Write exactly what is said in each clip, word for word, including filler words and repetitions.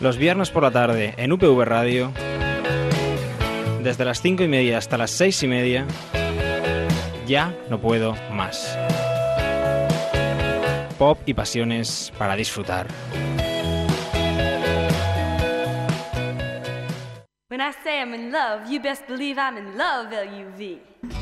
Los viernes por la tarde en U P V Radio, desde las cinco y media hasta las seis y media, Ya no puedo más. Pop y pasiones para disfrutar. When I say I'm in love, you best believe I'm in love, L U V.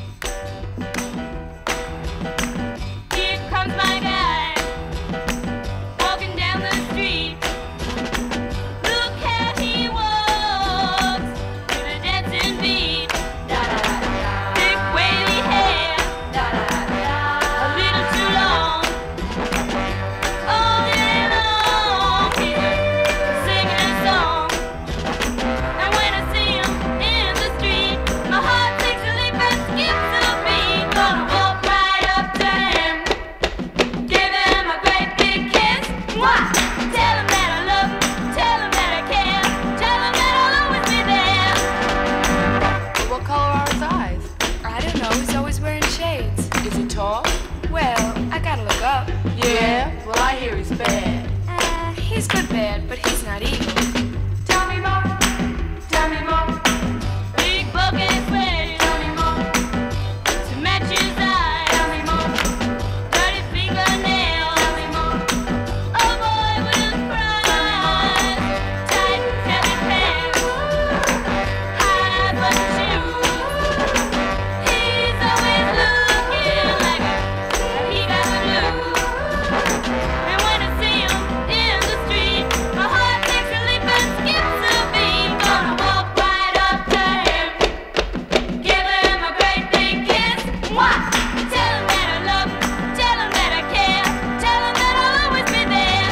Here comes my guy, walking down the street. Look how he walks, with a dancing beat. Da da da da. Thick wavy hair, da da da da. A little too long. All day long, he's singing a song. And when I see him in the street, my heart takes a leap and skips a beat. Gonna walk right up to him, give him a great big kiss. Mwah! Tell him that I love him, tell him that I care, tell him that I'll always be there. What color are his eyes? I don't know, he's always wearing shades. Is he tall? Well, I gotta look up. Yeah, well I hear he's bad. Uh, he's good bad, but he's not evil. Tell me more, tell me more. Big bucket sweaty, tell me more. To match his eyes, tell me more. Dirty fingernails, tell me more. Oh boy, with pride. Tight, heavy pants, high button shoes. He's always looking like he got the blues. And when I see him in the street, my heart takes a leap and skips a beat. Gonna walk right up to him, give him a great big kiss. Mwah! Tell him that I love him, tell him that I care, tell him that I'll always be there.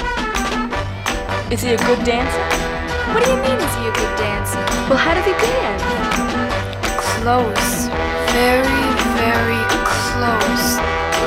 Is he a good dancer? What do you mean, is he a good dancer? Well, how does he dance? Close. Very, very close.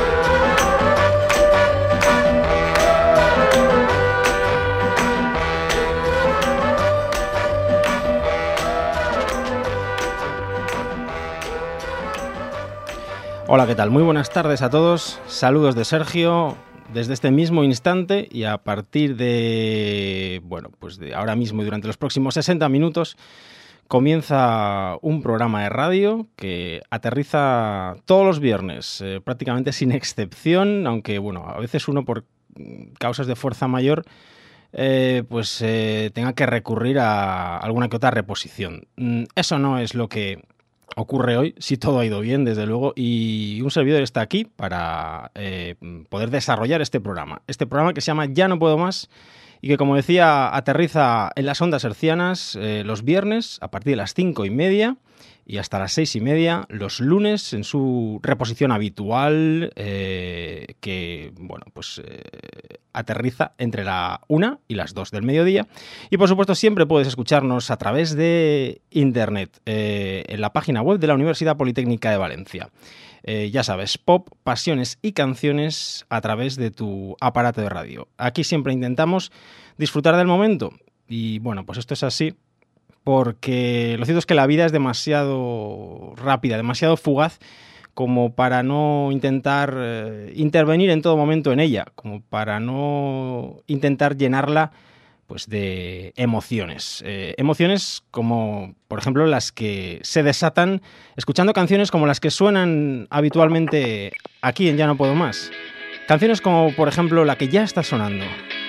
Hola, ¿qué tal? Muy buenas tardes a todos. Saludos de Sergio desde este mismo instante y a partir de, bueno, pues de ahora mismo y durante los próximos sesenta minutos comienza un programa de radio que aterriza todos los viernes, eh, prácticamente sin excepción, aunque bueno, a veces uno por causas de fuerza mayor eh, pues eh, tenga que recurrir a alguna que otra reposición. Eso no es lo que ocurre hoy, si todo ha ido bien, desde luego, y un servidor está aquí para eh, poder desarrollar este programa. Este programa que se llama Ya no puedo más y que, como decía, aterriza en las ondas hercianas eh, los viernes a partir de las cinco y media y hasta las seis y media los lunes en su reposición habitual eh, que, bueno, pues eh, aterriza entre la una y las dos del mediodía. Y, por supuesto, siempre puedes escucharnos a través de Internet eh, en la página web de la Universidad Politécnica de Valencia. Eh, ya sabes, pop, pasiones y canciones a través de tu aparato de radio. Aquí siempre intentamos disfrutar del momento y, bueno, pues esto es así porque lo cierto es que la vida es demasiado rápida, demasiado fugaz como para no intentar eh, intervenir en todo momento en ella, como para no intentar llenarla pues de emociones. Eh, emociones como, por ejemplo, las que se desatan escuchando canciones como las que suenan habitualmente aquí en Ya no puedo más. Canciones como, por ejemplo, la que ya está sonando.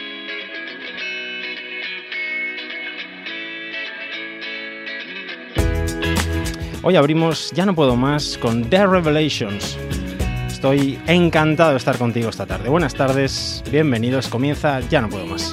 Hoy abrimos Ya no puedo más con The Revelations. Estoy encantado de estar contigo esta tarde. Buenas tardes, bienvenidos, comienza Ya no puedo más.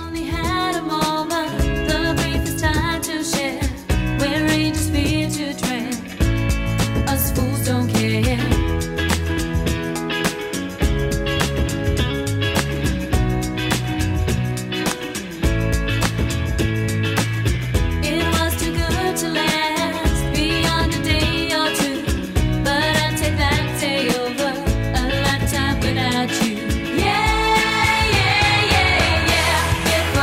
Without you, yeah, yeah, yeah, yeah.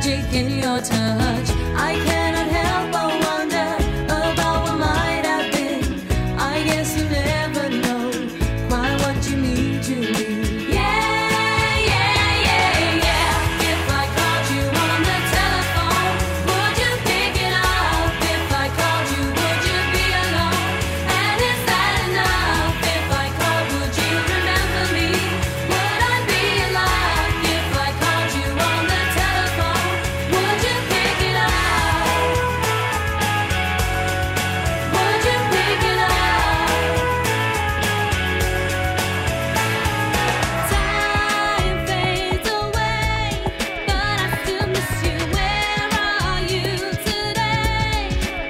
magic in your touch. I cannot help but wonder about what might have been. I guess you never know quite what you need to be. Yeah, yeah, yeah, yeah. If I called you on the telephone, would you pick it up? If I called you, would you be alone? And is that enough? If I called, would you remember me? Would I be alive? If I called you on the telephone, would you pick it up? Would you pick it up? Time fades away, but I still miss you. Where are you today?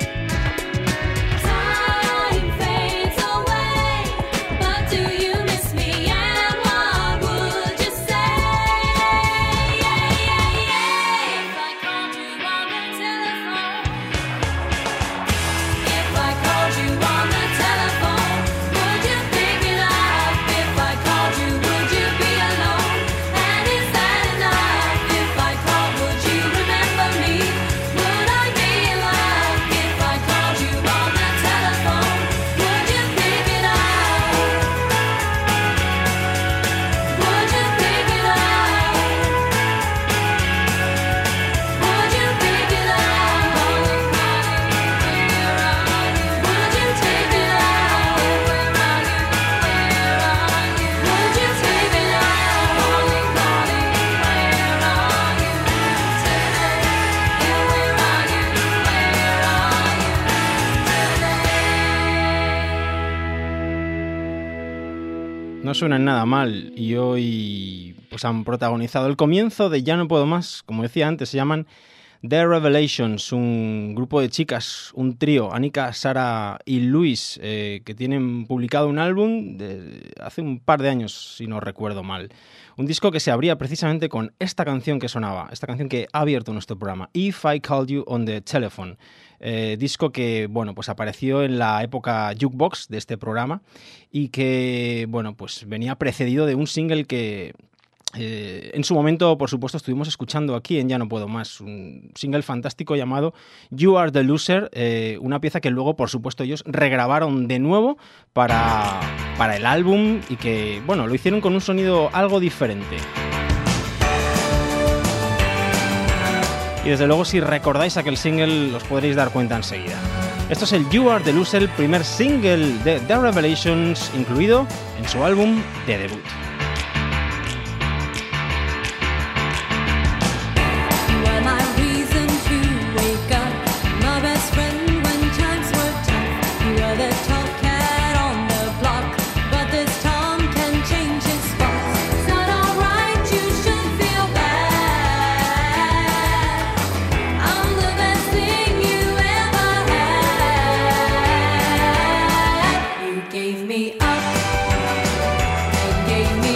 Time fades away, but do you miss me? And what would you say? Yeah, yeah, yeah. If I called you on the telephone, if I called you on the telephone, would you pick it up? If I called you, would you be alone? And is that enough? If I called, would you remember me? Would I be alive? If I called you on the telephone, would you pick it up? Would you pick it up? Would you pick it up? Would you take it up? Would you take it up? No suenan nada mal y hoy pues han protagonizado el comienzo de Ya no puedo más. Como decía antes, se llaman The Revelations, un grupo de chicas, un trío, Anika, Sara y Luis, eh, que tienen publicado un álbum de hace un par de años, si no recuerdo mal. Un disco que se abría precisamente con esta canción que sonaba, esta canción que ha abierto nuestro programa, If I Called You on the Telephone. Eh, disco que, bueno, pues apareció en la época jukebox de este programa y que, bueno, pues venía precedido de un single que eh, en su momento, por supuesto, estuvimos escuchando aquí en Ya no puedo más, un single fantástico llamado You Are the Loser, eh, una pieza que luego, por supuesto, ellos regrabaron de nuevo para, para el álbum y que, bueno, lo hicieron con un sonido algo diferente. Y desde luego, si recordáis aquel single, os podréis dar cuenta enseguida. Esto es el You Are the Loser, el primer single de The Revelations, incluido en su álbum de debut. You are my reason to wake up, my best friend when times were tough. You are the top cat on the block, but this Tom can change his spots. It's not alright, you should feel bad. I'm the best thing you ever had. You gave me up and gave me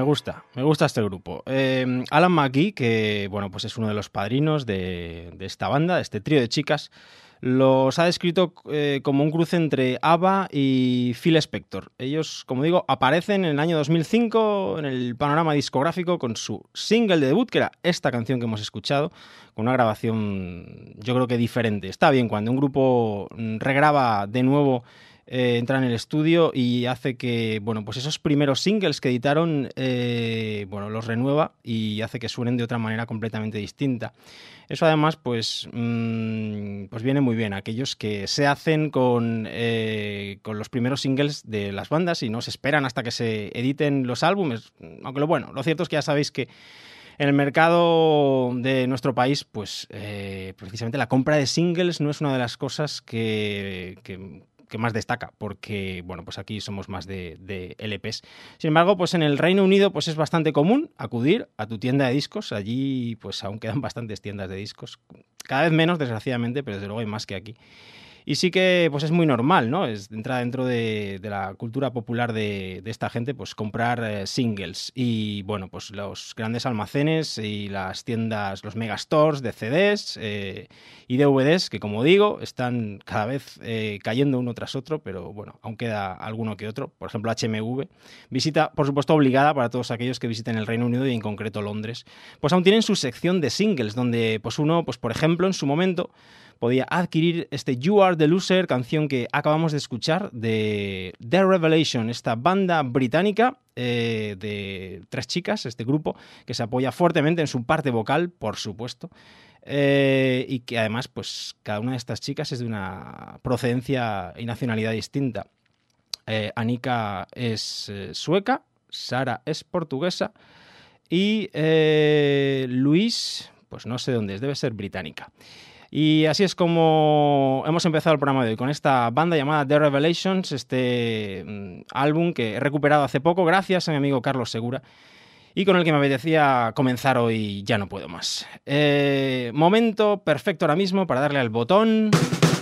gusta, me gusta este grupo. Eh, Alan McGee, que bueno, pues es uno de los padrinos de, de esta banda, de este trío de chicas, los ha descrito eh, como un cruce entre ABBA y Phil Spector. Ellos, como digo, aparecen en el año dos mil cinco en el panorama discográfico con su single de debut, que era esta canción que hemos escuchado, con una grabación yo creo que diferente. Está bien cuando un grupo regraba de nuevo, eh, entra en el estudio y hace que, bueno, pues esos primeros singles que editaron, eh, bueno, los renueva y hace que suenen de otra manera completamente distinta. Eso además, pues, mmm, pues viene muy bien a aquellos que se hacen con, eh, con los primeros singles de las bandas y no se esperan hasta que se editen los álbumes. Aunque lo bueno, lo cierto es que ya sabéis que en el mercado de nuestro país, pues eh, precisamente la compra de singles no es una de las cosas que, que, que más destaca, porque bueno, pues aquí somos más de, de L Pes. Sin embargo, pues en el Reino Unido pues es bastante común acudir a tu tienda de discos. Allí pues aún quedan bastantes tiendas de discos, cada vez menos desgraciadamente, pero desde luego hay más que aquí. Y sí que pues es muy normal, ¿no? Es, entra dentro de, de la cultura popular de, de esta gente, pues comprar eh, singles. Y bueno, pues los grandes almacenes y las tiendas, los megastores de C Ds eh, y D V Ds, que como digo, están cada vez eh, cayendo uno tras otro, pero bueno, aún queda alguno que otro. Por ejemplo, H M V. Visita, por supuesto, obligada para todos aquellos que visiten el Reino Unido y en concreto Londres. Pues aún tienen su sección de singles, donde pues uno, pues por ejemplo, en su momento podía adquirir este You Are the Loser, canción que acabamos de escuchar de The Revelation, esta banda británica eh, de tres chicas, este grupo que se apoya fuertemente en su parte vocal, por supuesto, eh, y que además pues cada una de estas chicas es de una procedencia y nacionalidad distinta. Eh, Annika es eh, sueca, Sara es portuguesa y eh, Luis, pues no sé dónde es, debe ser británica. Y así es como hemos empezado el programa de hoy, con esta banda llamada The Revelations, este mm, álbum que he recuperado hace poco gracias a mi amigo Carlos Segura y con el que me apetecía comenzar hoy Ya No Puedo Más. Eh, momento perfecto ahora mismo para darle al botón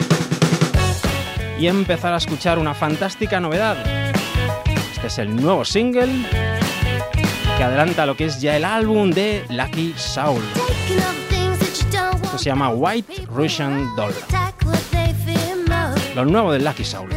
y empezar a escuchar una fantástica novedad. Este es el nuevo single que adelanta lo que es ya el álbum de Lucky Soul. Esto se llama White Russian Doll. Lo nuevo de Lucky Soul.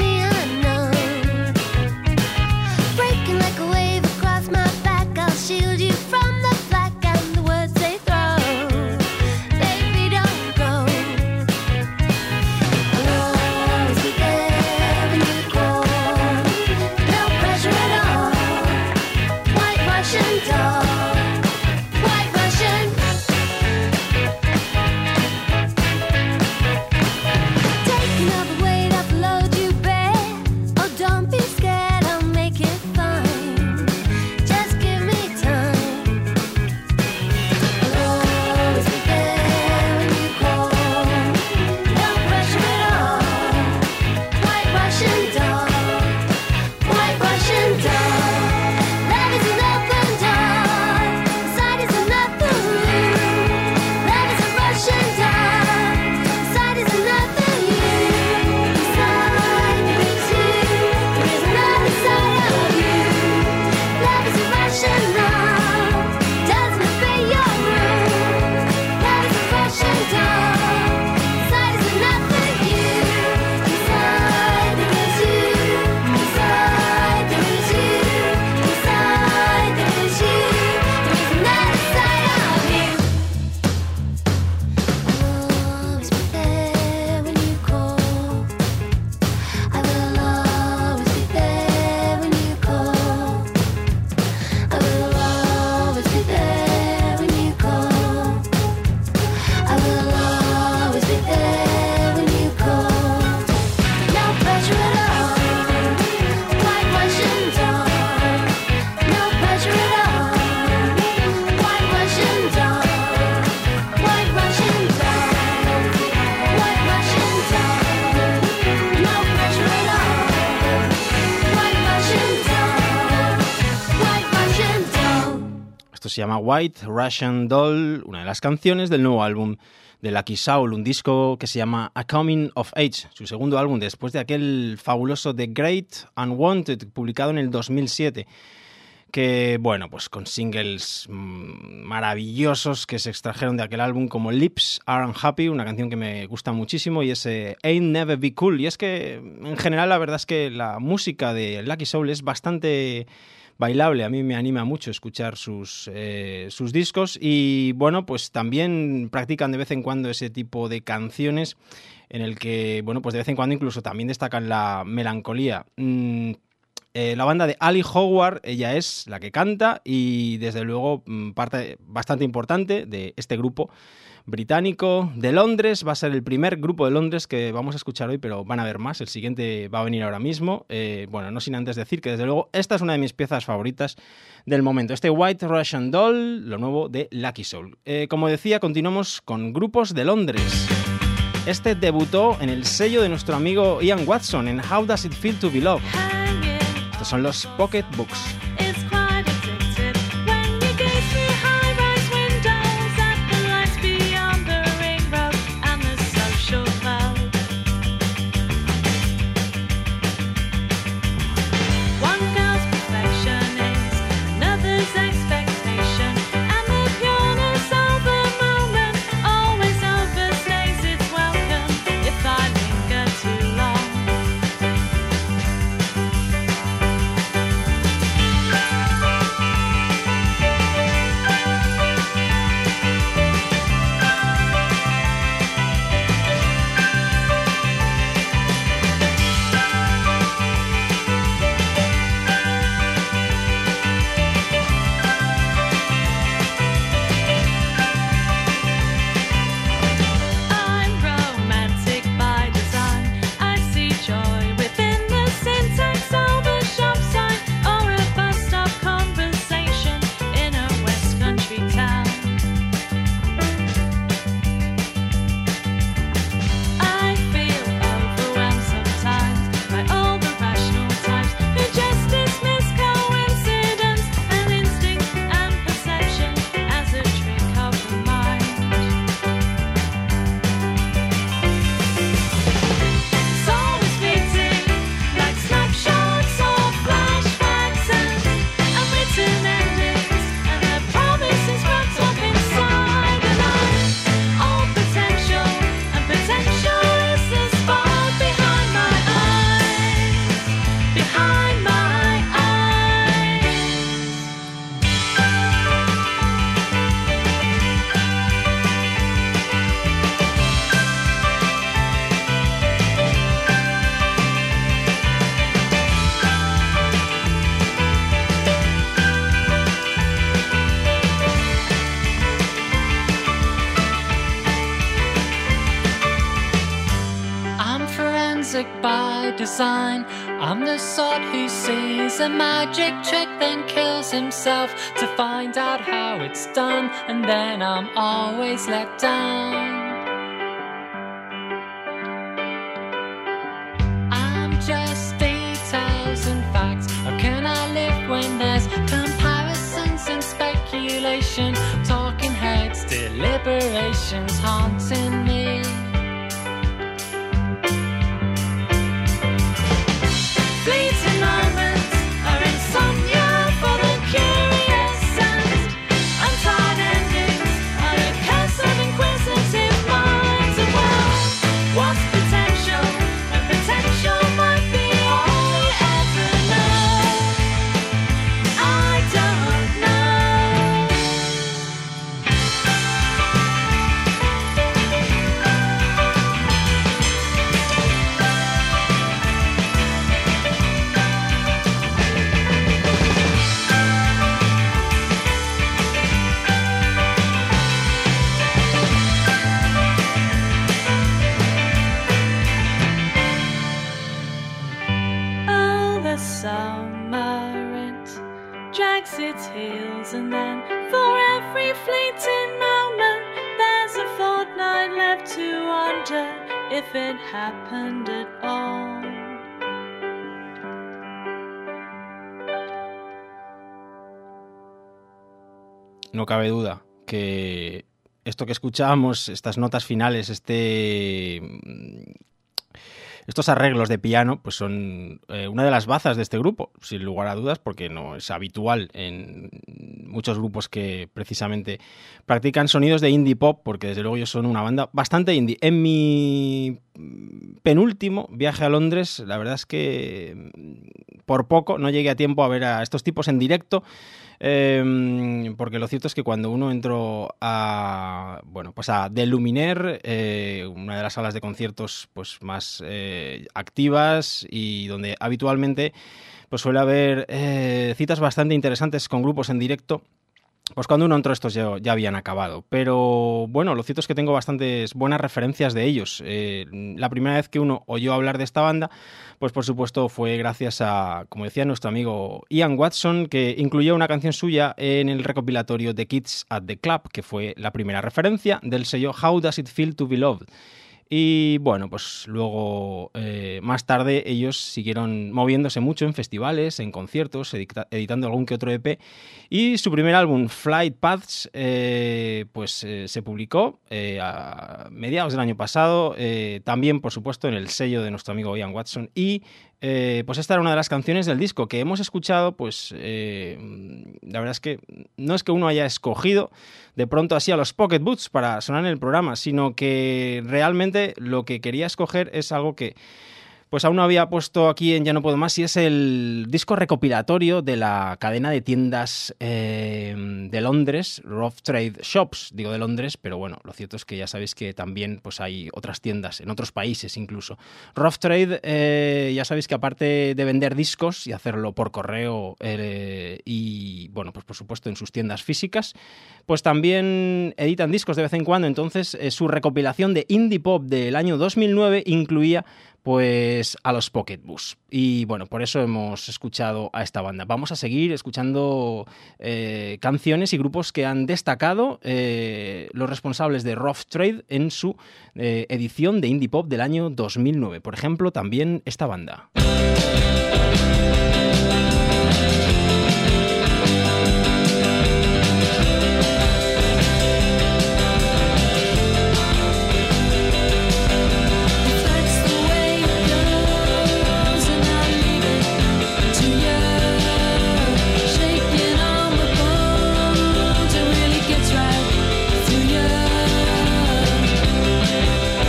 Se llama White Russian Doll, una de las canciones del nuevo álbum de Lucky Soul, un disco que se llama A Coming of Age, su segundo álbum después de aquel fabuloso The Great Unwanted, publicado en el dos mil siete, que, bueno, pues con singles mmm, maravillosos que se extrajeron de aquel álbum, como Lips Aren't Happy, una canción que me gusta muchísimo, y ese Ain't Never Be Cool. Y es que, en general, la verdad es que la música de Lucky Soul es bastante bailable. A mí me anima mucho escuchar sus, eh, sus discos, y, bueno, pues también practican de vez en cuando ese tipo de canciones en el que, bueno, pues de vez en cuando incluso también destacan la melancolía. Mm, Eh, la banda de Ali Howard, ella es la que canta y desde luego parte bastante importante de este grupo británico de Londres. Va a ser el primer grupo de Londres que vamos a escuchar hoy, pero van a haber más. El siguiente va a venir ahora mismo. Eh, bueno, no sin antes decir que desde luego esta es una de mis piezas favoritas del momento. Este White Russian Doll, lo nuevo de Lucky Soul. Eh, como decía, continuamos con grupos de Londres. Este debutó en el sello de nuestro amigo Ian Watson en How Does It Feel to Be Loved. Estos son los Pocket Books. It's quite addictive when you gaze through high-rise windows at the lights beyond the ring road and the social cloud. One girl's perfection is another's expectation, and the pureness of the moment always overstays its welcome if I linger too long. I'm romantic by design. I see joy within the syntax of a shop sign or a bus stop conversation in a West Country town. I feel overwhelmed sometimes by all the rational types who just dismiss coincidence and instinct and perception as a trick of the mind. Soul is fleeting, like snapshots or flashbacks and unwritten endings, and the promise is wrapped up inside. And I'm all potential, and potential is the spot behind my eyes, behind my eyes. I'm forensic by design. I'm the sort who sees a magic trick, then kills himself to find out how it's done, and then I'm always let down. I'm just details and facts. How can I live when there's comparisons and speculation? Talking heads, deliberations haunting me. Fleeting moments are insomnia for the curious, and untied endings are the curse of inquisitive minds. And well, what's potential? And potential might be all we ever know. I don't know. Oh, the summer rent drags its heels, and then for every fleeting moment, there's a fortnight left to wonder if it happened at all. No cabe duda que esto que escuchábamos, estas notas finales, este estos arreglos de piano pues son eh, una de las bazas de este grupo, sin lugar a dudas, porque no es habitual en muchos grupos que precisamente practican sonidos de indie pop, porque desde luego ellos son una banda bastante indie. En mi penúltimo viaje a Londres, la verdad es que por poco no llegué a tiempo a ver a estos tipos en directo, eh, porque lo cierto es que cuando uno entró a bueno pues a The Luminaire, eh, una de las salas de conciertos pues más eh, activas y donde habitualmente pues suele haber eh, citas bastante interesantes con grupos en directo, pues cuando uno entró estos ya, ya habían acabado. Pero bueno, lo cierto es que tengo bastantes buenas referencias de ellos. Eh, la primera vez que uno oyó hablar de esta banda, pues por supuesto fue gracias a, como decía nuestro amigo Ian Watson, que incluyó una canción suya en el recopilatorio The Kids at the Club, que fue la primera referencia del sello How Does It Feel to Be Loved. Y bueno, pues luego, eh, más tarde, ellos siguieron moviéndose mucho en festivales, en conciertos, edita- editando algún que otro E P. Y su primer álbum, Flight Paths, eh, pues eh, se publicó eh, a mediados del año pasado, eh, también, por supuesto, en el sello de nuestro amigo Ian Watson. Y eh, pues esta era una de las canciones del disco que hemos escuchado, pues eh, la verdad es que no es que uno haya escogido de pronto así a los Pocket Boots para sonar en el programa, sino que realmente lo que quería escoger es algo que pues aún no había puesto aquí en Ya No Puedo Más, y es el disco recopilatorio de la cadena de tiendas eh, de Londres, Rough Trade Shops, digo de Londres, pero bueno, lo cierto es que ya sabéis que también pues hay otras tiendas, en otros países incluso. Rough Trade, eh, ya sabéis que aparte de vender discos y hacerlo por correo eh, y, bueno, pues por supuesto en sus tiendas físicas, pues también editan discos de vez en cuando. Entonces eh, su recopilación de indie pop del año dos mil nueve incluía pues a los Pocket Bus. Y bueno, por eso hemos escuchado a esta banda. Vamos a seguir escuchando eh, canciones y grupos que han destacado eh, los responsables de Rough Trade en su eh, edición de indie pop del año dos mil nueve. Por ejemplo, también esta banda.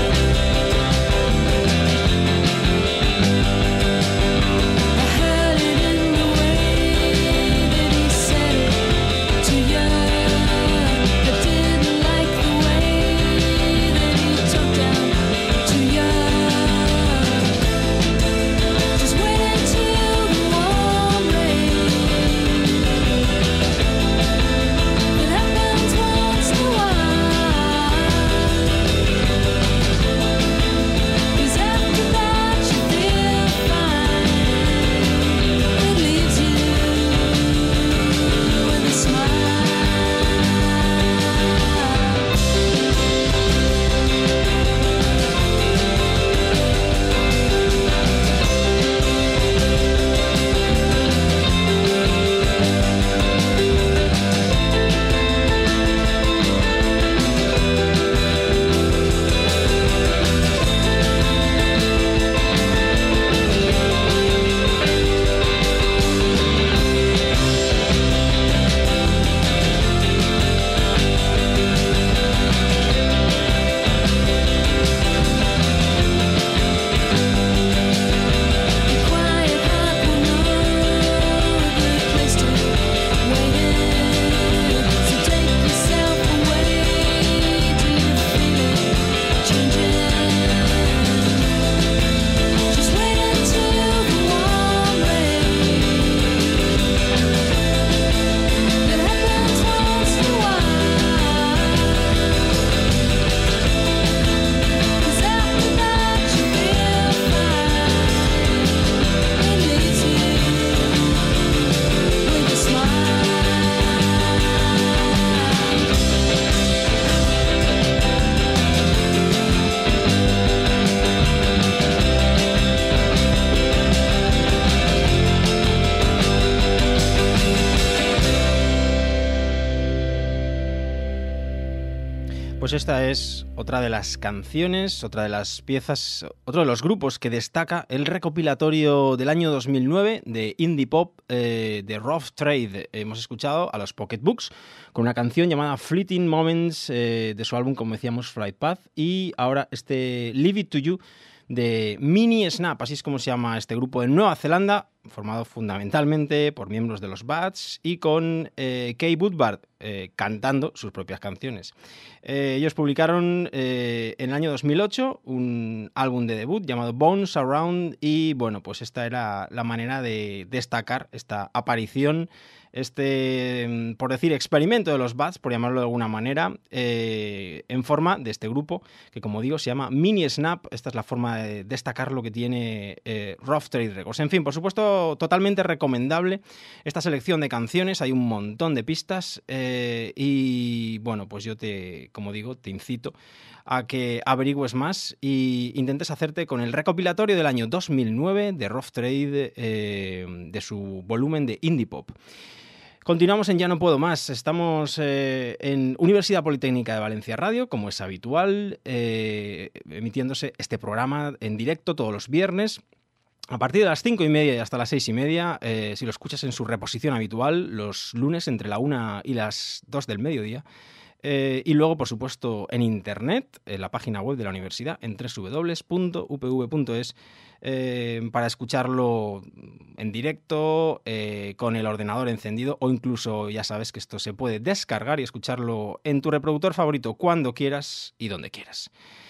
I heard it Pues esta es otra de las canciones, otra de las piezas, otro de los grupos que destaca el recopilatorio del año dos mil nueve de indie pop eh, de Rough Trade. Hemos escuchado a los Pocketbooks con una canción llamada Fleeting Moments eh, de su álbum, como decíamos, Flight Path, y ahora este Leave It To You de Mini Snap, así es como se llama este grupo de Nueva Zelanda, formado fundamentalmente por miembros de los Bats y con eh, Kay Woodward eh, cantando sus propias canciones. Eh, ellos publicaron eh, en el año dos mil ocho un álbum de debut llamado Bones Around y bueno, pues esta era la manera de destacar esta aparición, este, por decir, experimento de los Bats, por llamarlo de alguna manera, eh, en forma de este grupo que, como digo, se llama Mini Snap. Esta es la forma de destacar lo que tiene eh, Rough Trade Records. En fin, por supuesto, totalmente recomendable esta selección de canciones. Hay un montón de pistas eh, y, bueno, pues yo te, como digo, te incito a que averigües más e intentes hacerte con el recopilatorio del año dos mil nueve de Rough Trade, eh, de su volumen de indie pop. Continuamos en Ya No Puedo Más. Estamos eh, en Universidad Politécnica de Valencia Radio, como es habitual, eh, emitiéndose este programa en directo todos los viernes a partir de las cinco y media y hasta las seis y media, eh, si lo escuchas en su reposición habitual, los lunes entre la una y las dos del mediodía. Eh, y luego, por supuesto, en internet, en la página web de la universidad, en doble u doble u doble u punto u p v punto es, eh, para escucharlo en directo, eh, con el ordenador encendido, o incluso, ya sabes que esto se puede descargar y escucharlo en tu reproductor favorito cuando quieras y donde quieras.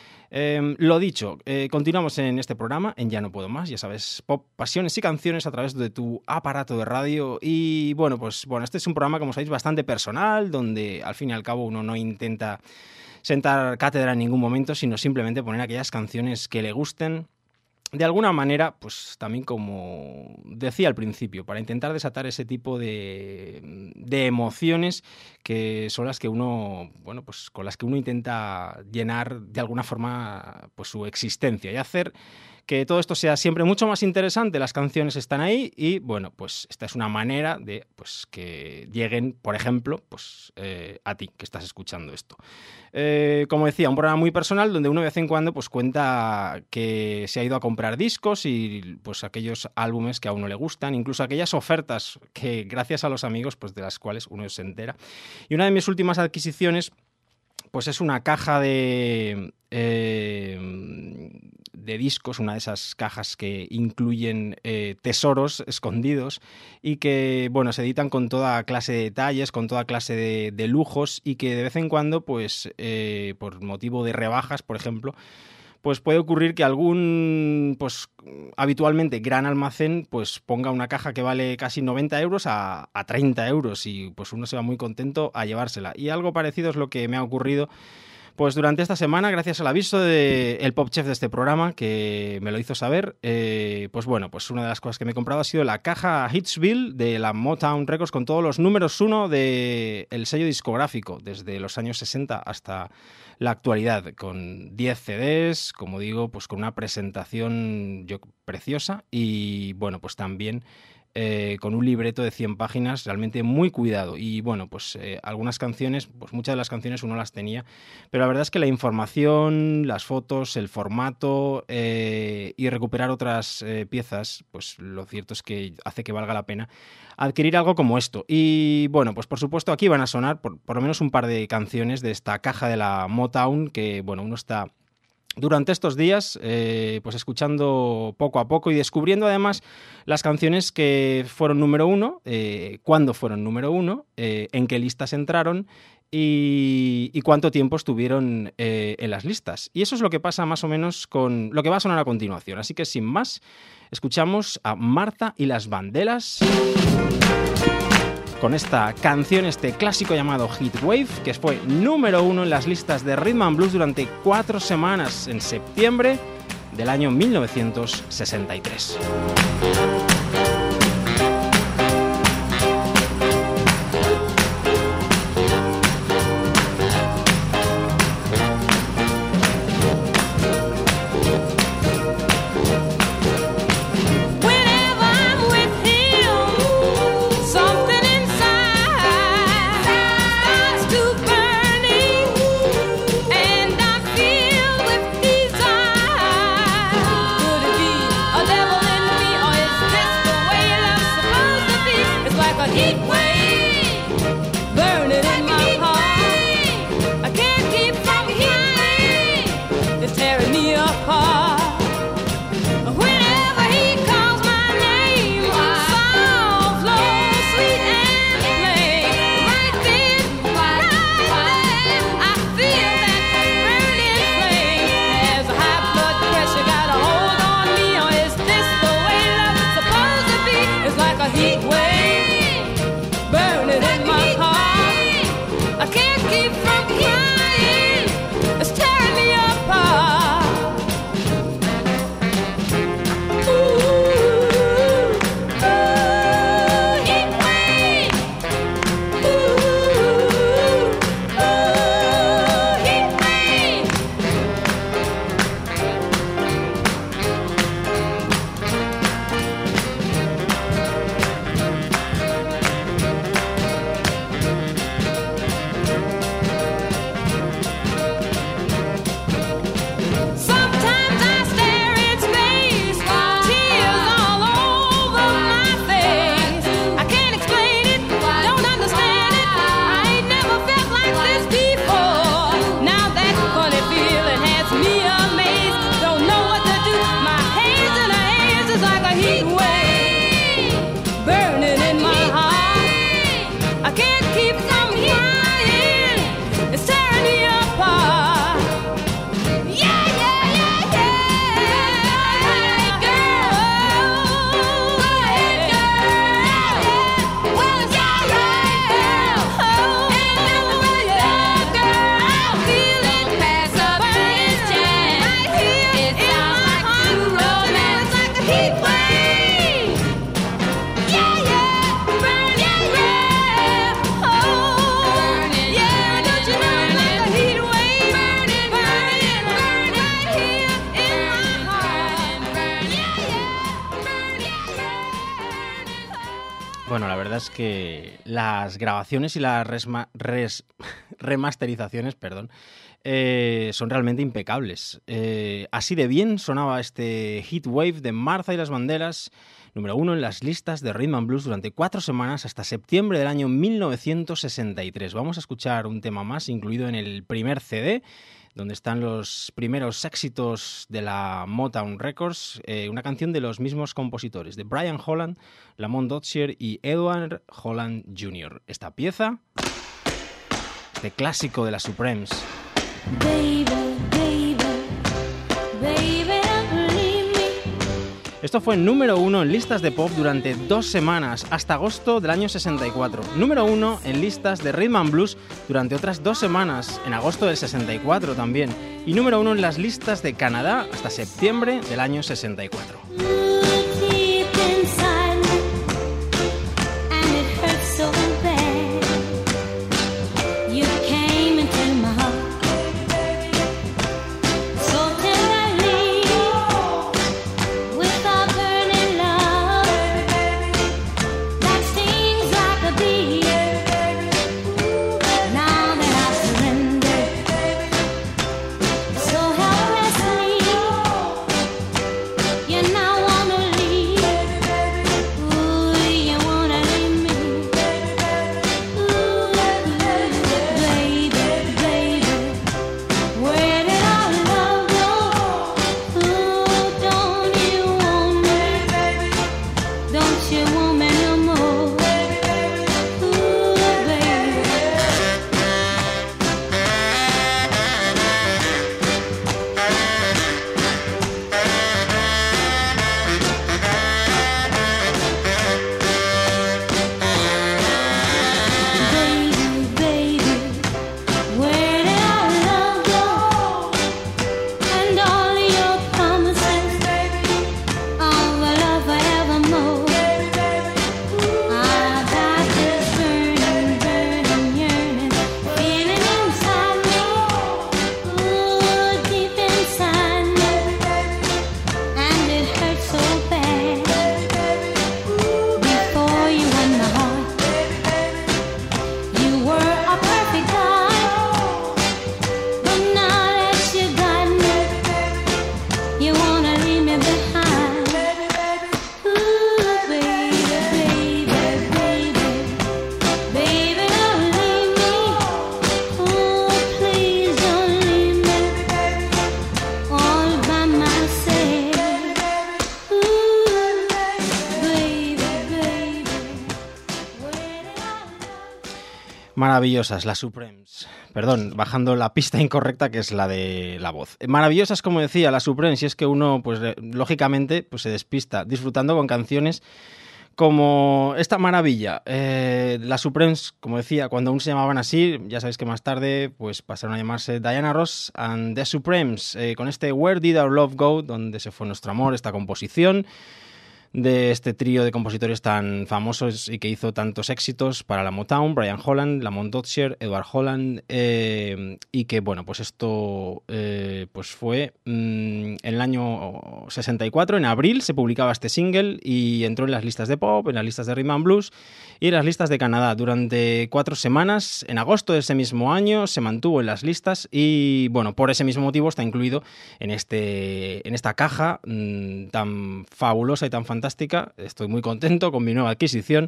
Eh, lo dicho, eh, continuamos en este programa, en Ya No Puedo Más, ya sabes, pop, pasiones y canciones a través de tu aparato de radio. Y bueno, pues bueno, este es un programa, como sabéis, bastante personal, donde al fin y al cabo uno no intenta sentar cátedra en ningún momento, sino simplemente poner aquellas canciones que le gusten. De alguna manera, pues también como decía al principio, para intentar desatar ese tipo de, de emociones que son las que uno, bueno, pues con las que uno intenta llenar de alguna forma pues su existencia y hacer que todo esto sea siempre mucho más interesante. Las canciones están ahí y, bueno, pues esta es una manera de pues que lleguen, por ejemplo, pues eh, a ti que estás escuchando esto. Eh, como decía, un programa muy personal donde uno de vez en cuando pues cuenta que se ha ido a comprar discos y pues aquellos álbumes que a uno le gustan, incluso aquellas ofertas que gracias a los amigos pues de las cuales uno se entera. Y una de mis últimas adquisiciones pues es una caja de, eh, de discos, una de esas cajas que incluyen eh, tesoros escondidos y que, bueno, se editan con toda clase de detalles, con toda clase de, de lujos y que de vez en cuando, pues, eh, por motivo de rebajas, por ejemplo, pues puede ocurrir que algún, pues habitualmente gran almacén, pues ponga una caja que vale casi noventa euros a, a treinta euros y pues uno se va muy contento a llevársela. Y algo parecido es lo que me ha ocurrido pues durante esta semana, gracias al aviso del pop chef de este programa, que me lo hizo saber. Eh, pues bueno, pues una de las cosas que me he comprado ha sido la caja Hitsville de la Motown Records con todos los números uno del sello discográfico, desde los años sesenta hasta la actualidad, con diez C Ds, como digo, pues con una presentación yo, preciosa y bueno, pues también Eh, con un libreto de cien páginas realmente muy cuidado y bueno, pues eh, algunas canciones, pues muchas de las canciones uno las tenía, pero la verdad es que la información, las fotos, el formato eh, y recuperar otras eh, piezas, pues lo cierto es que hace que valga la pena adquirir algo como esto. Y bueno, pues por supuesto aquí van a sonar por, por lo menos un par de canciones de esta caja de la Motown que bueno, uno está durante estos días, eh, pues escuchando poco a poco y descubriendo además las canciones que fueron número uno, eh, cuándo fueron número uno, eh, en qué listas entraron y, y cuánto tiempo estuvieron eh, en las listas. Y eso es lo que pasa más o menos con lo que va a sonar a continuación. Así que sin más, escuchamos a Martha y las Vandellas con esta canción, este clásico llamado Heatwave, que fue número uno en las listas de Rhythm and Blues durante cuatro semanas en septiembre del año mil novecientos sesenta y tres. Inside starts to burning heat wave burning in my heart. I can't keep from the heat wave. It's tearing me apart. Whenever he calls my name, soft, low, sweet and plain. Right then, right there, I feel that burning flame. Has high blood pressure got a hold on me, or is this the way love's supposed to be? It's like a heat wave burning in my heart. I can't keep from crying. It's tearing me apart. Ooh, ooh, heat wave. Ooh, ooh, heat wave. Sometimes I stare in space, tears all over my face. I can't explain it, don't understand it. I ain't never felt like this before. Now that funny feeling has me amazed. Don't know what to do. My hands in her hands is like a heat wave burning in my heart. I can't keep from crying. It's tearing me apart. Yeah, yeah, yeah, yeah, girl. Go ahead, girl. Well, it's all right, girl. Ain't nothing with you, girl. I feel it pass up his chest. Right here, it sounds like true romance. It's like a heat wave. Yeah, yeah, burning, yeah. Oh, yeah, don't you know it's like a heat wave? Burning, burning, burning, right here in my heart. Yeah, yeah, burning, yeah. Bueno, la verdad es que las grabaciones y las resma- res- remasterizaciones, perdón, eh, son realmente impecables. Eh, así de bien sonaba este Heat Wave de Martha y las Banderas, número uno en las listas de Rhythm and Blues durante cuatro semanas hasta septiembre del año mil novecientos sesenta y tres. Vamos a escuchar un tema más incluido en el primer C D, donde están los primeros éxitos de la Motown Records, eh, una canción de los mismos compositores, de Brian Holland, Lamont Dozier y Edward Holland junior Esta pieza, este clásico de las Supremes. Baby, baby, baby, don't leave me. Esto fue número uno en listas de pop durante dos semanas, hasta agosto del año sesenta y cuatro. Número uno en listas de Rhythm and Blues durante otras dos semanas, en agosto del sesenta y cuatro también. Y número uno en las listas de Canadá hasta septiembre del año sesenta y cuatro. Deep inside me, and it hurts so bad. You came into my heart so tenderly, with a burning love that stings like a bee. Now that I've surrendered so helplessly, you now wanna Maravillosas, las Supremes. Perdón, bajando la pista incorrecta que es la de la voz. Maravillosas, como decía, las Supremes, y es que uno, pues lógicamente, pues se despista disfrutando con canciones como esta maravilla. Eh, las Supremes, como decía, cuando aún se llamaban así, ya sabéis que más tarde pues pasaron a llamarse Diana Ross and the Supremes, eh, con este Where Did Our Love Go, donde se fue nuestro amor, esta composición de este trío de compositores tan famosos y que hizo tantos éxitos para la Motown, Brian Holland, Lamont Dozier, Edward Holland, eh, y que, bueno, pues esto eh, pues fue mmm, en el año sesenta y cuatro, en abril se publicaba este single y entró en las listas de pop, en las listas de rhythm and blues y en las listas de Canadá. Durante cuatro semanas, en agosto de ese mismo año, se mantuvo en las listas y, bueno, por ese mismo motivo está incluido en, este, en esta caja mmm, tan fabulosa y tan fantástica. Estoy muy contento con mi nueva adquisición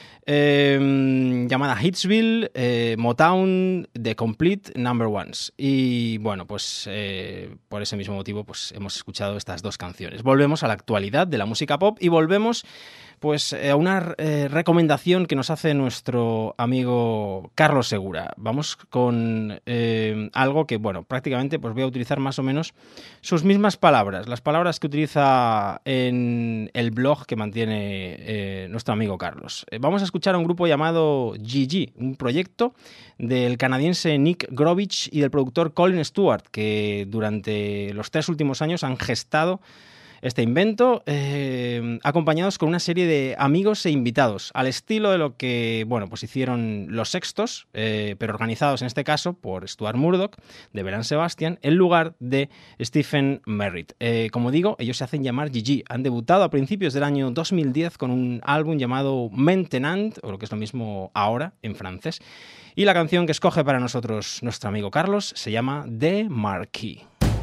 eh, llamada Hitsville eh, Motown The Complete Number Ones. Y bueno, pues eh, por ese mismo motivo pues hemos escuchado estas dos canciones. Volvemos a la actualidad de la música pop y volvemos pues a una eh, recomendación que nos hace nuestro amigo Carlos Segura. Vamos con eh, algo que, bueno, prácticamente pues voy a utilizar más o menos sus mismas palabras, las palabras que utiliza en el blog que mantiene eh, nuestro amigo Carlos. Eh, vamos a escuchar a un grupo llamado G G, un proyecto del canadiense Nick Grovich y del productor Colin Stewart, que durante los tres últimos años han gestado este invento, eh, acompañados con una serie de amigos e invitados, al estilo de lo que, bueno, pues hicieron los Sextos, eh, pero organizados en este caso por Stuart Murdoch, de Belle Sebastian, en lugar de Stephen Merritt. Eh, como digo, ellos se hacen llamar G G. Han debutado a principios del año dos mil diez con un álbum llamado Maintenant, o lo que es lo mismo ahora, en francés, y la canción que escoge para nosotros nuestro amigo Carlos se llama The Marquee.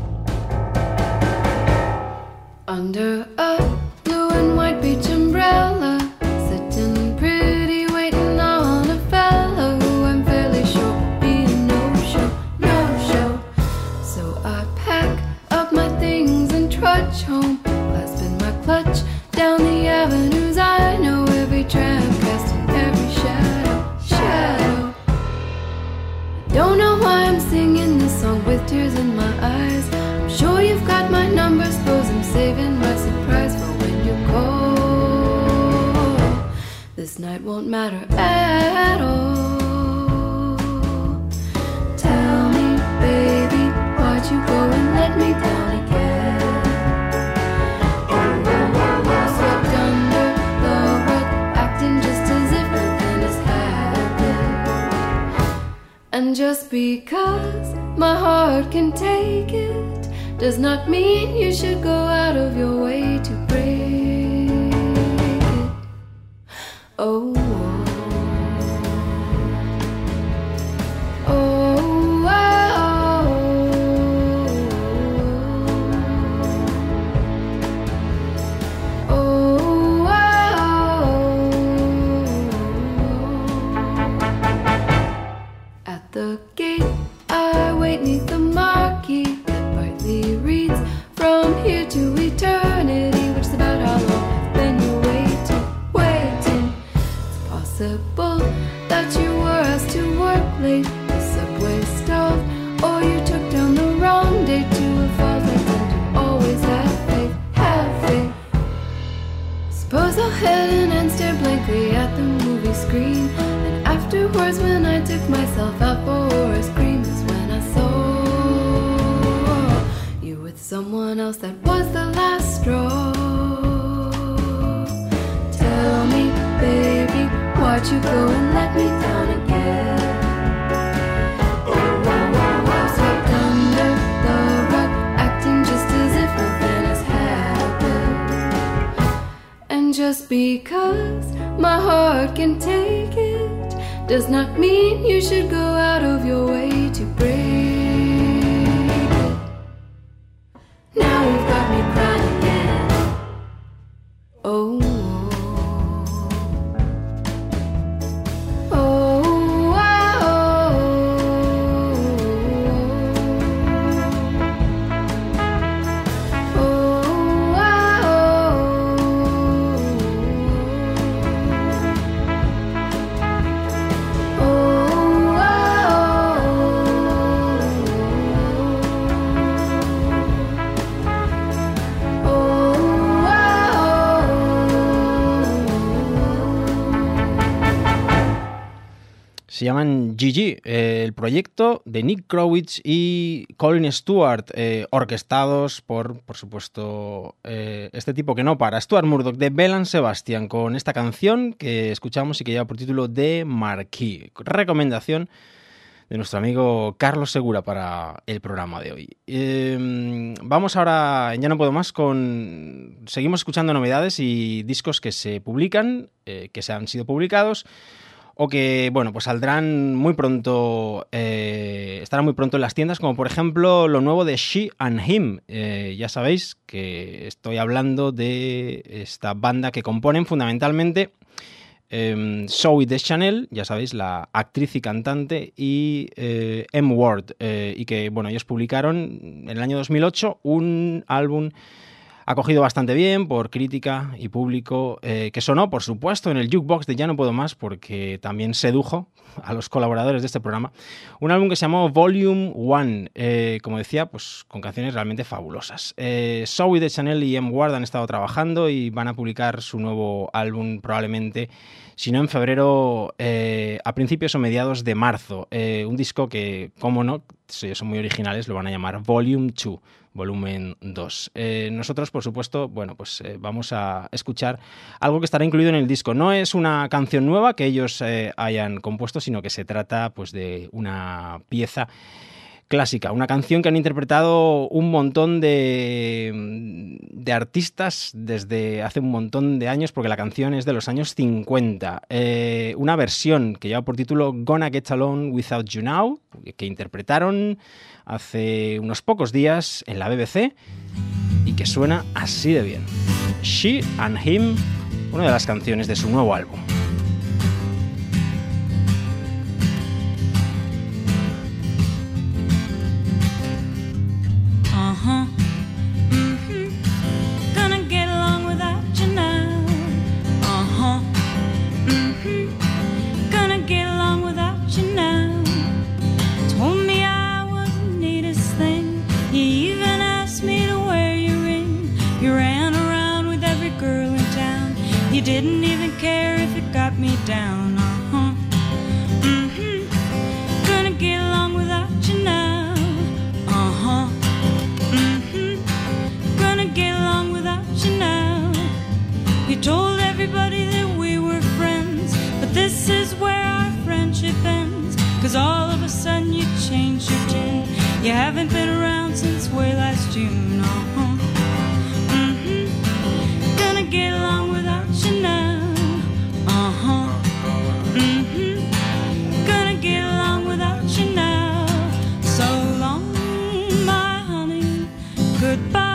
Under a blue and white beach umbrella, sitting pretty, waiting on a fella who I'm fairly sure will be a no-show, no-show. So I pack up my things and trudge home, clasping my clutch down the avenues. I know every tram, casting every shadow, shadow. Don't know why I'm singing this song with tears in my eyes. I'm sure you've got my number, suppose I'm saving my surprise for when you call. This night won't matter at all. Tell me, baby, why'd you go and let me down again? Oh, oh, oh, oh, swept under the rug, acting just as if nothing has happened. And just because my heart can take it does not mean you should go out of your way to break it. Oh, oh, oh, oh, oh, oh. At the gate I wait 'neath the marquee reads from here to eternity, which is about how long I've been waiting, waiting. It's possible that you were asked to work late, the subway stalled, or you took down the wrong date to a false exit. Always have faith, have faith. Suppose I'll head in and stare blankly at the movie screen, and afterwards when I took myself out for a scream is when I saw someone else. That was the last straw. Tell me, baby, why'd you go and let me down again? Oh, oh, oh, oh, swept under the rug, acting just as if nothing has happened. And just because my heart can take it does not mean you should go out of your way to break. Now you've got me crying again. Oh, oh, oh, oh, oh, oh, Se llaman G G, eh, el proyecto de Nick Crowitz y Colin Stewart, eh, orquestados por, por supuesto, eh, este tipo que no para, Stuart Murdoch de Bell and Sebastian, con esta canción que escuchamos y que lleva por título The Marquee. Recomendación de nuestro amigo Carlos Segura para el programa de hoy. Eh, vamos ahora, en Ya no puedo más, con... Seguimos escuchando novedades y discos que se publican, eh, que se han sido publicados, o que, bueno, pues saldrán muy pronto, eh, estarán muy pronto en las tiendas, como por ejemplo lo nuevo de She and Him. Eh, ya sabéis que estoy hablando de esta banda que componen fundamentalmente eh, Zoe Deschanel, ya sabéis, la actriz y cantante, y eh, M. Ward, eh, y que, bueno, ellos publicaron en el año dos mil ocho un álbum acogido bastante bien por crítica y público, eh, que sonó, por supuesto, en el jukebox de Ya no puedo más, porque también sedujo a los colaboradores de este programa. Un álbum que se llamó Volume One, eh, como decía, pues con canciones realmente fabulosas. Eh, Zoe Deschanel y M. Ward han estado trabajando y van a publicar su nuevo álbum probablemente, si no en febrero, eh, a principios o mediados de marzo. Eh, un disco que, como no, si son muy originales, lo van a llamar Volume Two. Volumen dos. Eh, nosotros, por supuesto, bueno, pues eh, vamos a escuchar algo que estará incluido en el disco. No es una canción nueva que ellos eh, hayan compuesto, sino que se trata, pues, de una pieza clásica, una canción que han interpretado un montón de, de artistas desde hace un montón de años, porque la canción es de los años cincuenta. Eh, una versión que lleva por título Gonna Get Along Without You Now, que interpretaron hace unos pocos días en la B B C y que suena así de bien. She and Him, una de las canciones de su nuevo álbum. Uh-huh. Mm-hmm. Gonna get along without you now. Uh-huh. Mm-hmm. Gonna get along without you now. Told me I was the neatest thing. You even asked me to wear your ring. You ran around with every girl in town. You didn't even care if it got me down. Uh-huh. Mm-hmm. Gonna get along without you now. Uh-huh. Get along without you now. You told everybody that we were friends, but this is where our friendship ends. Cause all of a sudden you changed your tune. You haven't been around since way last June. Uh-huh. Mm-hmm. Gonna get along without you now. Uh-huh. Mm-hmm. Gonna get along without you now. So long, my honey. Goodbye.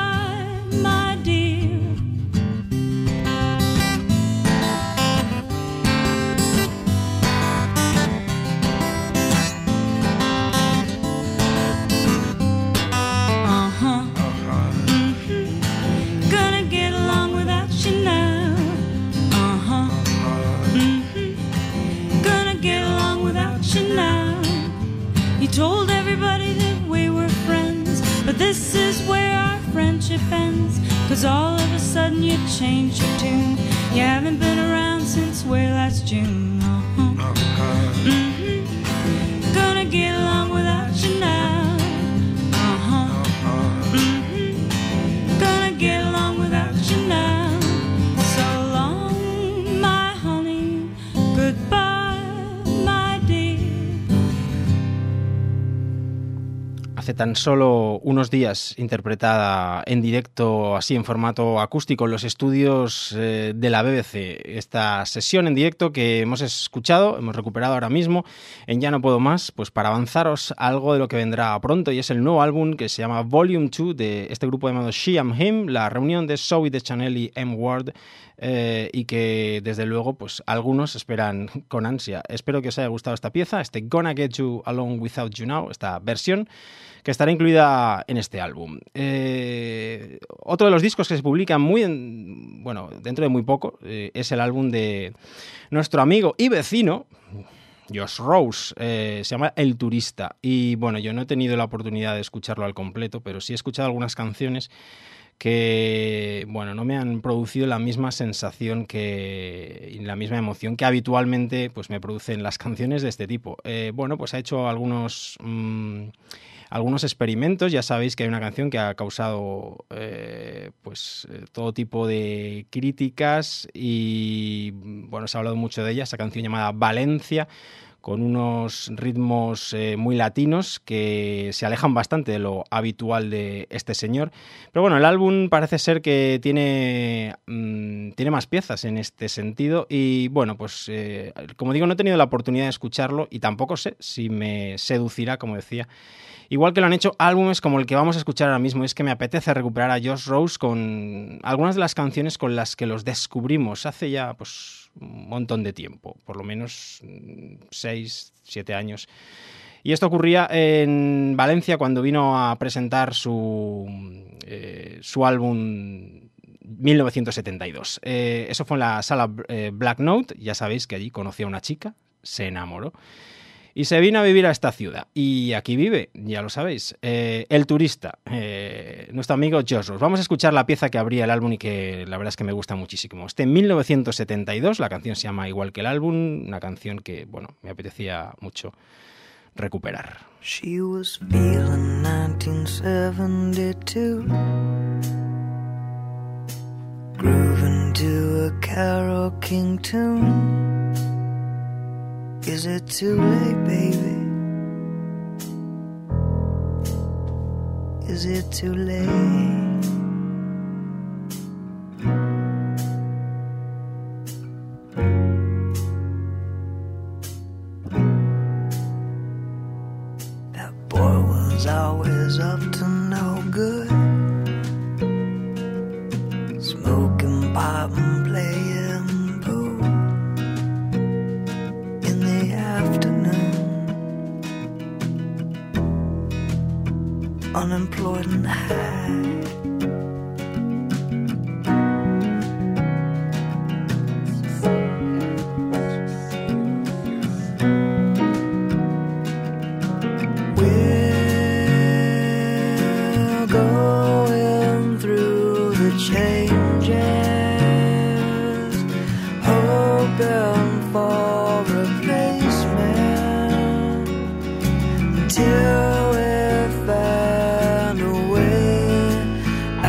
Told everybody that we were friends, but this is where our friendship ends. Cause all of a sudden you changed your tune. You haven't been around since way last June. Uh-huh. Mm-hmm. Gonna get along without you now. Uh-huh. Mm-hmm. Gonna get along without you now. So long, my honey. Goodbye. Hace tan solo unos días interpretada en directo, así en formato acústico, en los estudios eh, de la B B C. Esta sesión en directo que hemos escuchado, hemos recuperado ahora mismo en Ya no puedo más, pues para avanzaros algo de lo que vendrá pronto, y es el nuevo álbum que se llama Volume Two de este grupo llamado She and Him, la reunión de Zoe Deschanel y M. Ward, eh, y que desde luego pues algunos esperan con ansia. Espero que os haya gustado esta pieza, este Gonna Get You Along Without You Now, esta versión que estará incluida en este álbum. Eh, otro de los discos que se publican muy en, bueno, dentro de muy poco eh, es el álbum de nuestro amigo y vecino Josh Rose, eh, se llama El Turista, y bueno, yo no he tenido la oportunidad de escucharlo al completo, pero sí he escuchado algunas canciones que, bueno, no me han producido la misma sensación que, y la misma emoción que habitualmente pues, me producen las canciones de este tipo. Eh, bueno, pues ha hecho algunos, mmm, algunos experimentos. Ya sabéis que hay una canción que ha causado eh, pues, eh, todo tipo de críticas y, bueno, se ha hablado mucho de ella, esa canción llamada Valencia, con unos ritmos eh, muy latinos que se alejan bastante de lo habitual de este señor. Pero bueno, el álbum parece ser que tiene, mmm, tiene más piezas en este sentido y bueno, pues eh, como digo, no he tenido la oportunidad de escucharlo y tampoco sé si me seducirá, como decía. Igual que lo han hecho álbumes como el que vamos a escuchar ahora mismo, es que me apetece recuperar a Josh Rose con algunas de las canciones con las que los descubrimos hace ya pues un montón de tiempo, por lo menos seis, siete años. Y esto ocurría en Valencia cuando vino a presentar su, eh, su álbum mil novecientos setenta y dos. Eh, eso fue en la sala eh, Black Note, ya sabéis que allí conoció a una chica, se enamoró. Y se vino a vivir a esta ciudad. Y aquí vive, ya lo sabéis, eh, el turista, eh, nuestro amigo Josh Rose. Vamos a escuchar la pieza que abría el álbum y que la verdad es que me gusta muchísimo. Este en mil novecientos setenta y dos, la canción se llama igual que el álbum, una canción que, bueno, me apetecía mucho recuperar. She was feeling nineteen seventy-two, grooving to a Carole King tune. Is it too late, baby? Is it too late? That boy was always up to no good, smoking pot and playing pool in the afternoon, unemployed and high. We're going through the changes, hoping for replacement until we find a way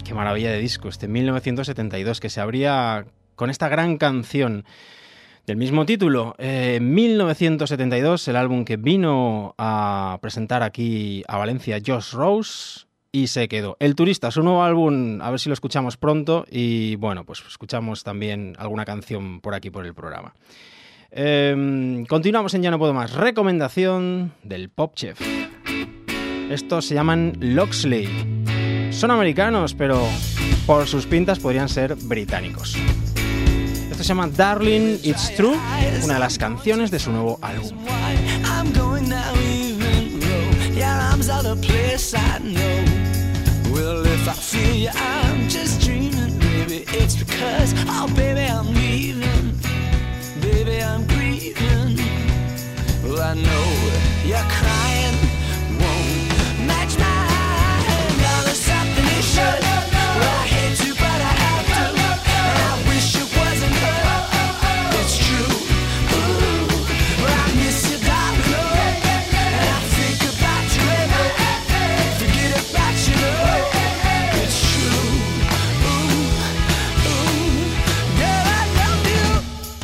Qué maravilla de disco, este mil novecientos setenta y dos, que se abría con esta gran canción del mismo título. En eh, mil novecientos setenta y dos, el álbum que vino a presentar aquí a Valencia Josh Rose y se quedó. El Turista, su nuevo álbum, a ver si lo escuchamos pronto y bueno, pues escuchamos también alguna canción por aquí por el programa. Eh, continuamos en Ya no puedo más. Recomendación del Pop Chef. Estos se llaman Loxley. Son americanos, pero por sus pintas podrían ser británicos. Esto se llama Darling, It's True, una de las canciones de su nuevo álbum. I'm going down even road. Yeah, I'm out of place, I know. Well, if I feel you, I'm just dreaming, baby. It's because, oh, baby, I'm leaving. Baby, I'm grieving. Well, I know you're crying. Won't match my hand. Now there's something you should. Well, I hate to, but I have to. And I wish it wasn't her. It's true. Ooh, well, I miss you, darling. Oh, and I think about you every day. Forget about you, no. It's true. Ooh, ooh, girl, I love you.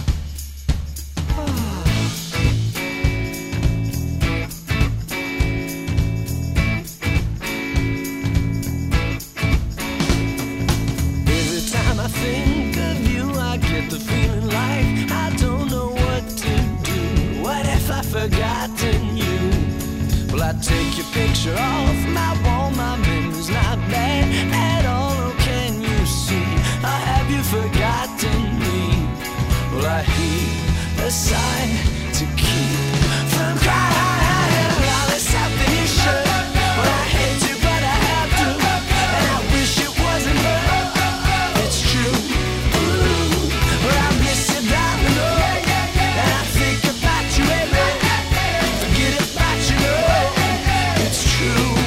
Every time I think of you, I get the feeling like I don't know what to do. What if I've forgotten you? Well, I take your picture off my wall, my memory's not bad at all. Oh, can you see? Or have you forgotten me? Well, I heave a sigh to keep from crying. Well, there's something you should. Well, I hate to, but I have to. And I wish it wasn't her. It's true. Ooh, well, I miss you, darling. Oh, and I think about you every day. Forget about you, no. It's true.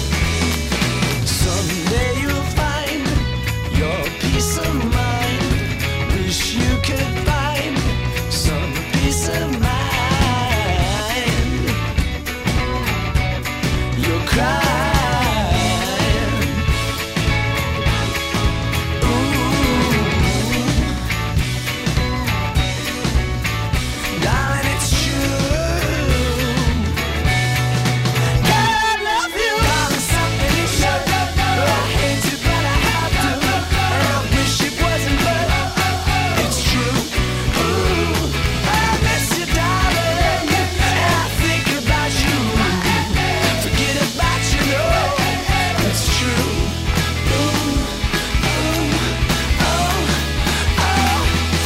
Someday you'll find your peace of mind. Wish you could find some peace of mind. You're crying. Ooh, darling, it's true. God, I love you. Darling, something you should. But I hate to, but I have to. And I wish it wasn't, but it's true. Ooh, I miss you, darling. And I think about you. Forget about you, no. It's true. Ooh, ooh, oh, oh, oh.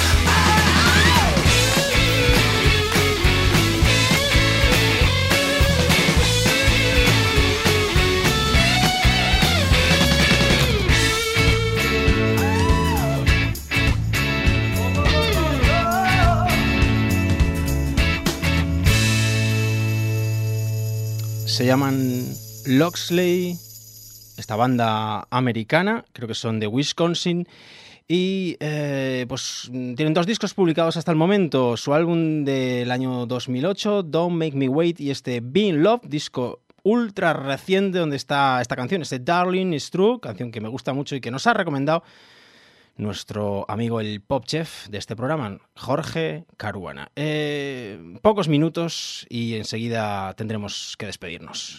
Se llaman Loxley, esta banda americana, creo que son de Wisconsin, y eh, pues tienen dos discos publicados hasta el momento, su álbum del año dos mil ocho, Don't Make Me Wait, y este Be in Love, disco ultra reciente donde está esta canción, este Darling Is True, canción que me gusta mucho y que nos ha recomendado nuestro amigo el Pop Chef de este programa, Jorge Caruana. Eh, pocos minutos y enseguida tendremos que despedirnos.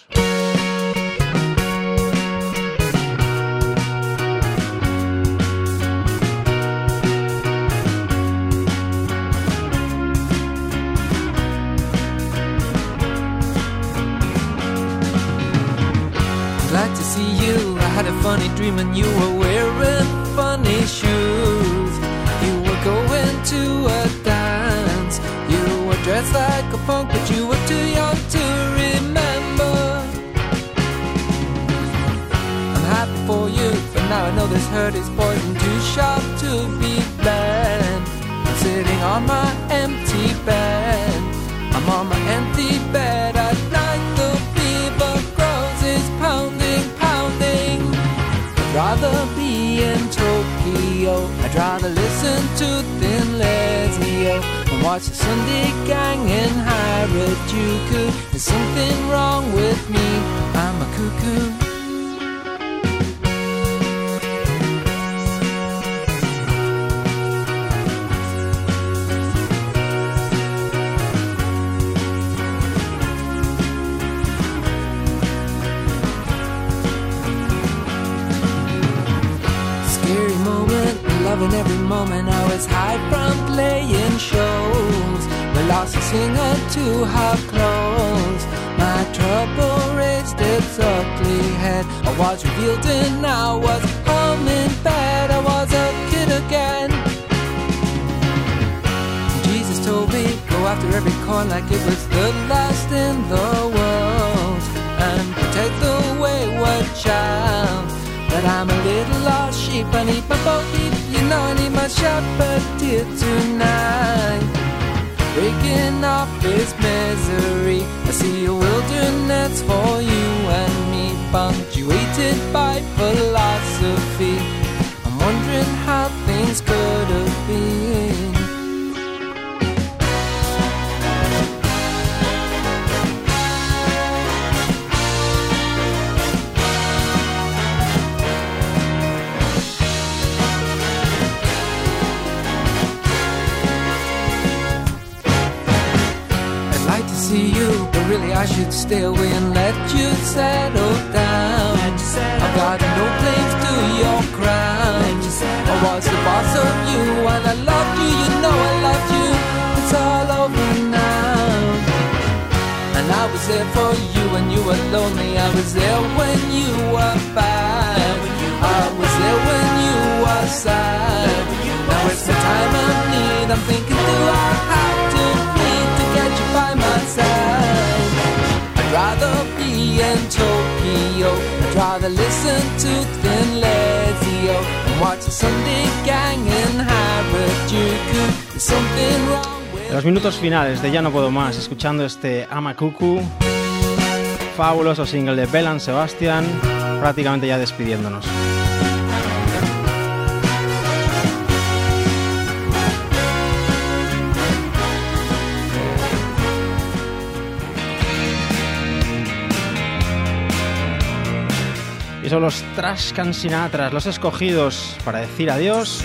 Glad to see you. I had a funny dream and you were wearing funny shoes. You were going to a dance. You were dressed like a punk, but you were too young to remember. I'm happy for you, but now I know this hurt is poison too sharp to be banned. I'm sitting on my empty bed. I'm on my empty bed at night. The fever grows, it's pounding, pounding. I'd rather be in Tokyo. I'd rather listen to Thin Lizzy and watch the Sunday Gang in Harajuku. There's something wrong with me, I'm a cuckoo. loving every moment I was high from playing shows. We lost a singer to her clothes. My trouble raised its ugly head. I was revealed and I was home in bed. I was a kid again. Jesus told me, go after every coin like it was the last in the world, and protect the wayward child. But I'm a little lost sheep, I need my bo peep. You know I need my shepherd dear tonight. Breaking up is misery. I see a wilderness for you and me, punctuated by philosophy. I'm wondering how things could have been. See you, but really I should stay away and let you settle down. I've got no claims to your crown. I was the boss of you and I loved you, you know I loved you. It's all over now. And I was there for you when you were lonely. I was there when you were bad. I was there when you were sad. Now it's the time of need. I'm thinking, do I have to plead to get you by my side? I'd rather be in Tokyo. I'd rather listen to Thin Lizzy-O and watch the Sunday Gang in Harajuku. There's something wrong with... En los minutos finales de Ya no puedo más, escuchando este Amakuku, fabuloso single de Belle Sebastian, prácticamente ya despidiéndonos. Y son los Trashcan Sinatras, los escogidos para decir adiós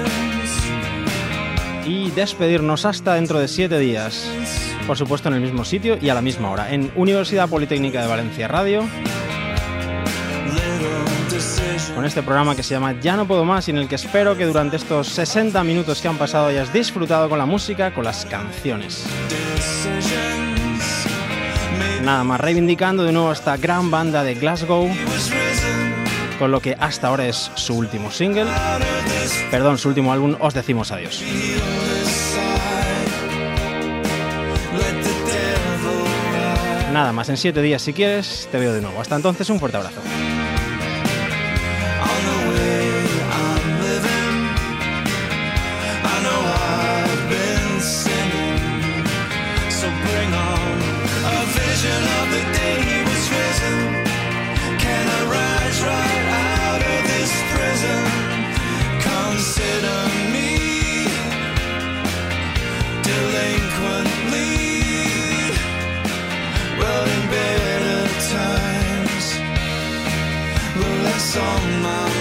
y despedirnos hasta dentro de siete días. Por supuesto en el mismo sitio y a la misma hora, en Universidad Politécnica de Valencia Radio, con este programa que se llama Ya no puedo más y en el que espero que durante estos sesenta minutos que han pasado hayas disfrutado con la música, con las canciones. Nada más, reivindicando de nuevo a esta gran banda de Glasgow, con lo que hasta ahora es su último single, perdón, su último álbum, os decimos adiós. Nada más, en siete días si quieres, te veo de nuevo. Hasta entonces, un fuerte abrazo. Of the day he was risen, can I rise right out of this prison? Consider me delinquently. Well, in better times, well, that's on my